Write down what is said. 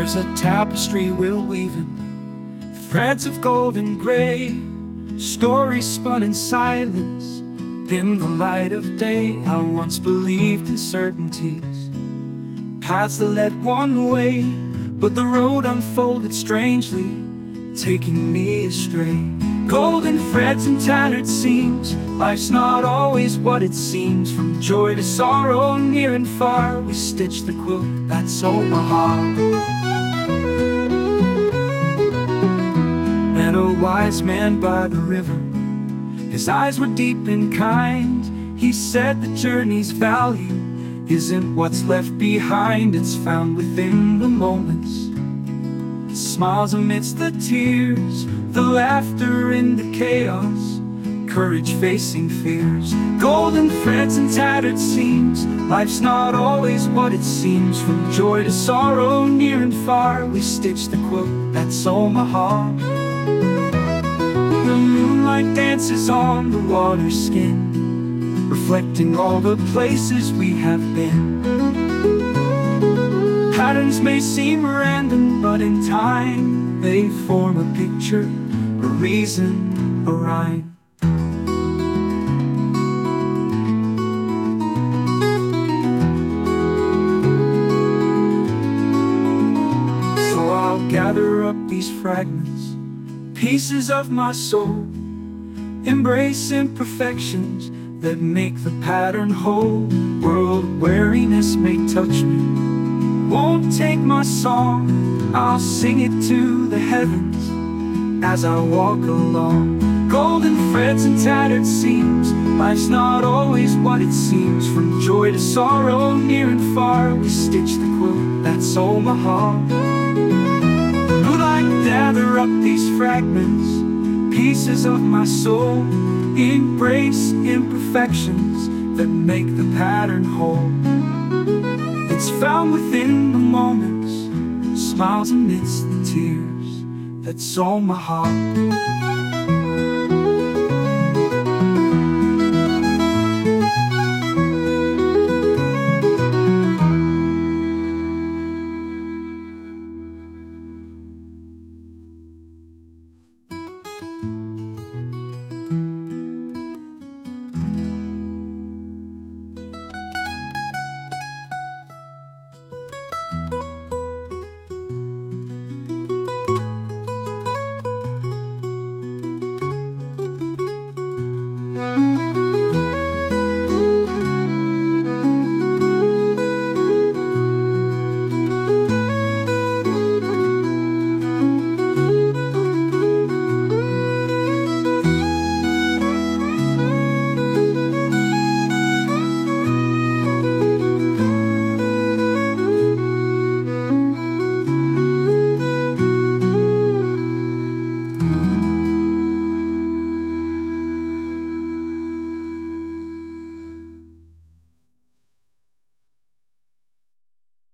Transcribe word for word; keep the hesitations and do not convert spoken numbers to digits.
There's a tapestry we're weaving, threads of gold and gray, stories spun in silence, in the light of day. I once believed in certainties, paths that led one way, but the road unfolded strangely, taking me astray. Golden threads and tattered seams, life's not always what it seems. From joy to sorrow, near and far, we stitch the quilt that's Omaha. Met a wise man by the river, his eyes were deep and kind. He said the journey's value isn't what's left behind, it's found within the moments, the smiles amidst the tears, the laughter in the chaos, courage facing fears. Golden threads and tattered seams, life's not always what it seems. From joy to sorrow, near and far, we stitch the quilt that's Omaha. The moonlight dances on the water skin, reflecting all the places we have been. Patterns may seem random, but in time they form a picture, a reason, a rhyme. So I'll gather up these fragments, pieces of my soul, embrace imperfections that make the pattern whole. World weariness may touch me, won't take my song, I'll sing it to the heavens as I walk along. Golden threads and tattered seams, life's not always what it seems. From joy to sorrow, near and far, we stitch the quilt that's Omaha. Moonlight gather up these fragments, pieces of my soul, embrace imperfections that make the pattern whole. It's found within the moments, smiles amidst the tears, that's Omaha.